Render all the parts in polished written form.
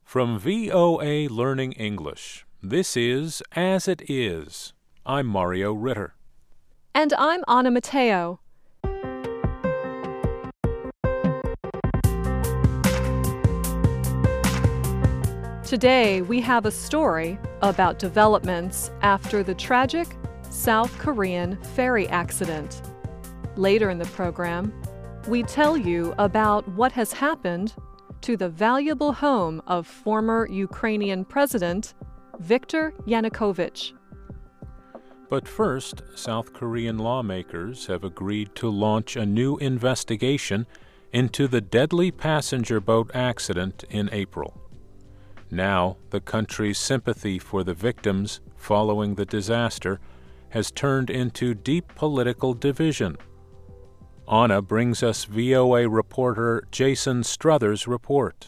From VOA Learning English, this is As It Is. I'm Mario Ritter. And I'm Anna Matteo. Today, we have a story about developments after the tragic South Korean ferry accident. Later in the program, we tell you about what has happened to the valuable home of former Ukrainian President Viktor Yanukovych. But first, South Korean lawmakers have agreed to launch a new investigation into the deadly passenger boat accident in April. Now, the country's sympathy for the victims following the disaster has turned into deep political division. Anna brings us VOA reporter Jason Struthers' report.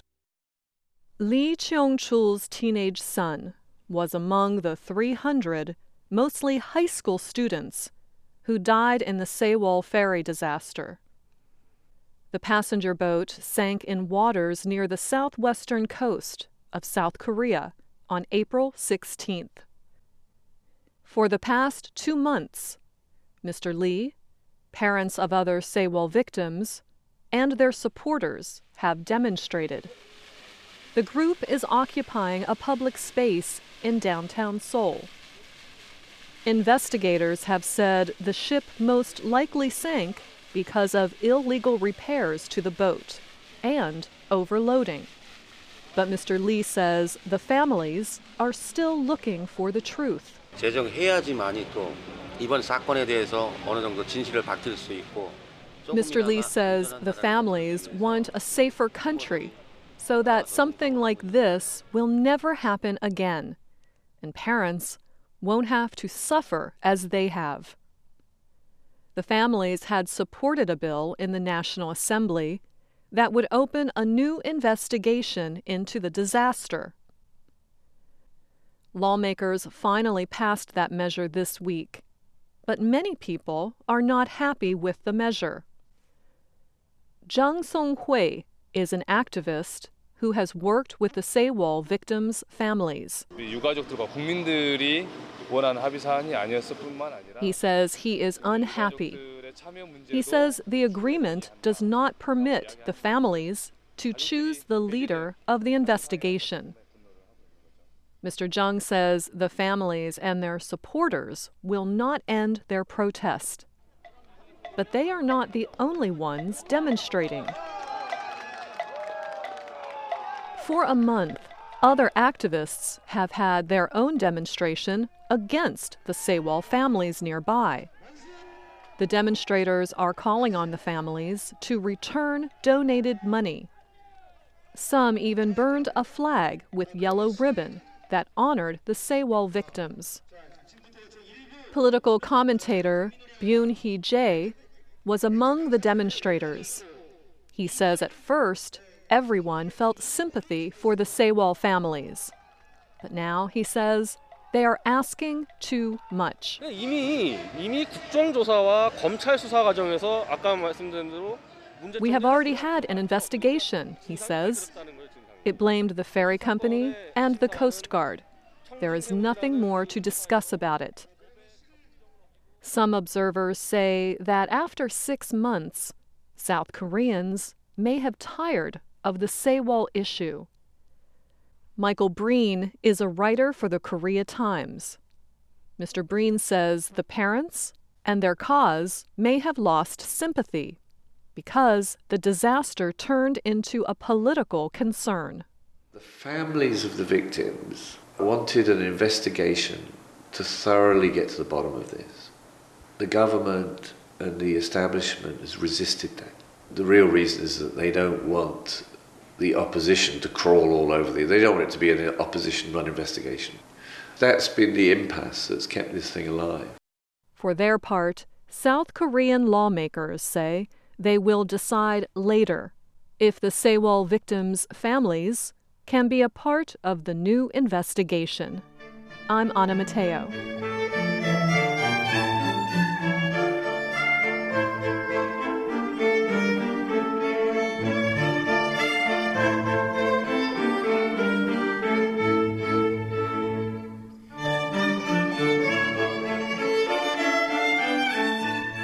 Lee Cheong-chul's teenage son was among the 300, mostly high school students, who died in the Sewol ferry disaster. The passenger boat sank in waters near the southwestern coast of South Korea on April 16th. For the past 2 months, Mr. Lee, parents of other Sewol victims, and their supporters have demonstrated. The group is occupying a public space in downtown Seoul. Investigators have said the ship most likely sank because of illegal repairs to the boat and overloading. But Mr. Lee says the families are still looking for the truth. 제정해야지만이 또 이번 사건에 대해서 어느 정도 진실을 밝힐 수 있고. Mr. Lee says the families want a safer country so that something like this will never happen again, and parents won't have to suffer as they have. The families had supported a bill in the National Assembly that would open a new investigation into the disaster. Lawmakers finally passed that measure this week, but many people are not happy with the measure. Jung Song-hui is an activist who has worked with the Sewol victims' families. He says he is unhappy. He says the agreement does not permit the families to choose the leader of the investigation. Mr. Jung says the families and their supporters will not end their protest. But they are not the only ones demonstrating. For a month, other activists have had their own demonstration against the Sewol families nearby. The demonstrators are calling on the families to return donated money. Some even burned a flag with yellow ribbon that honored the Sewol victims. Political commentator Byun-hee Jae was among the demonstrators. He says at first, everyone felt sympathy for the Sewol families. But now, he says, they are asking too much. 이미 국정조사와 검찰 수사 과정에서 아까 말씀드린 대로 We have already had an investigation, he says. It blamed the ferry company and the Coast Guard. There is nothing more to discuss about it. Some observers say that after 6 months, South Koreans may have tired of the Sewol issue. Michael Breen is a writer for the Korea Times. Mr. Breen says the parents and their cause may have lost sympathy because the disaster turned into a political concern. The families of the victims wanted an investigation to thoroughly get to the bottom of this. The government and the establishment has resisted that. The real reason is that they don't want the opposition to crawl all over They don't want it to be an opposition-run investigation. That's been the impasse that's kept this thing alive. For their part, South Korean lawmakers say they will decide later if the Sewol victims' families can be a part of the new investigation. I'm Anna Matteo.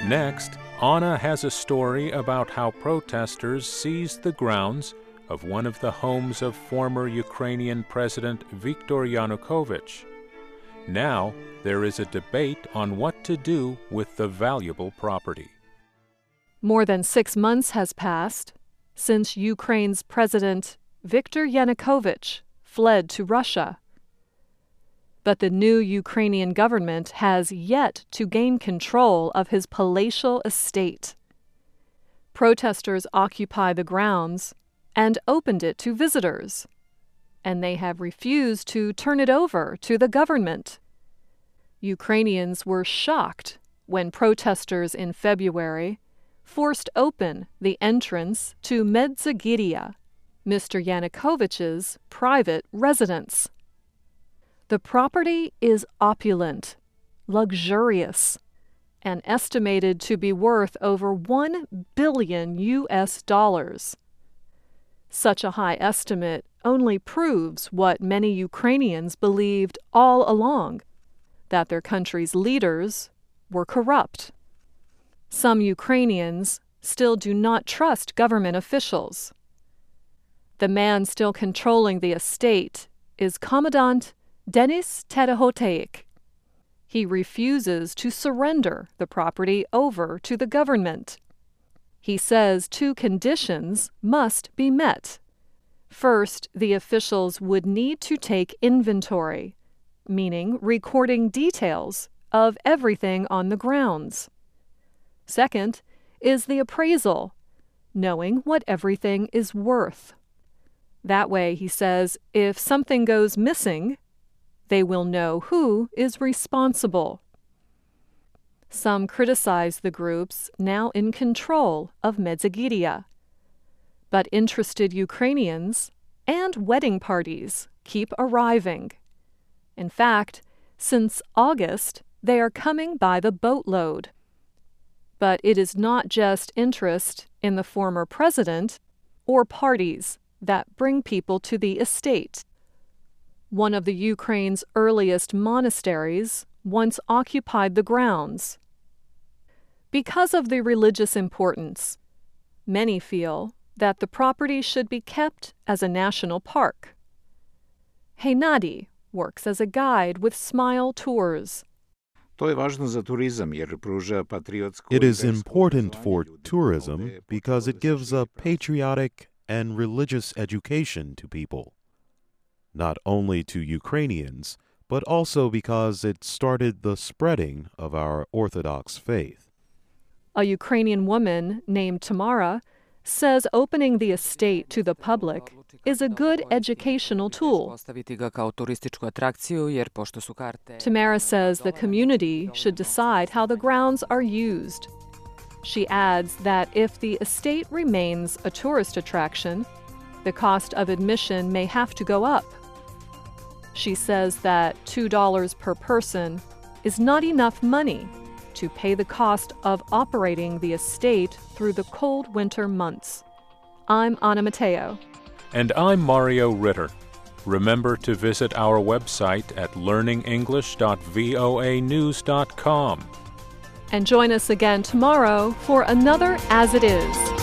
Next, Anna has a story about how protesters seized the grounds of one of the homes of former Ukrainian President Viktor Yanukovych. Now, there is a debate on what to do with the valuable property. More than 6 months has passed since Ukraine's President Viktor Yanukovych fled to Russia. But the new Ukrainian government has yet to gain control of his palatial estate. Protesters occupy the grounds and opened it to visitors, and they have refused to turn it over to the government. Ukrainians were shocked when protesters in February forced open the entrance to Medzygiria, Mr. Yanukovych's private residence. The property is opulent, luxurious, and estimated to be worth over $1 billion. Such a high estimate only proves what many Ukrainians believed all along, that their country's leaders were corrupt. Some Ukrainians still do not trust government officials. The man still controlling the estate is Commandant Denis Terehoteik. He refuses to surrender the property over to the government. He says 2 conditions must be met. First, the officials would need to take inventory, meaning recording details of everything on the grounds. Second is the appraisal, knowing what everything is worth. That way, he says, if something goes missing, they will know who is responsible. Some criticize the groups now in control of Medzygiria. But interested Ukrainians and wedding parties keep arriving. In fact, since August, they are coming by the boatload. But it is not just interest in the former president or parties that bring people to the estate. One of the Ukraine's earliest monasteries once occupied the grounds. Because of the religious importance, many feel that the property should be kept as a national park. Heinadi works as a guide with Smile Tours. It is important for tourism because it gives a patriotic and religious education to people, not only to Ukrainians, but also because it started the spreading of our Orthodox faith. A Ukrainian woman named Tamara says opening the estate to the public is a good educational tool. Tamara says the community should decide how the grounds are used. She adds that if the estate remains a tourist attraction, the cost of admission may have to go up. She says that $2 per person is not enough money to pay the cost of operating the estate through the cold winter months. I'm Anna Matteo. And I'm Mario Ritter. Remember to visit our website at learningenglish.voanews.com. And join us again tomorrow for another As It Is.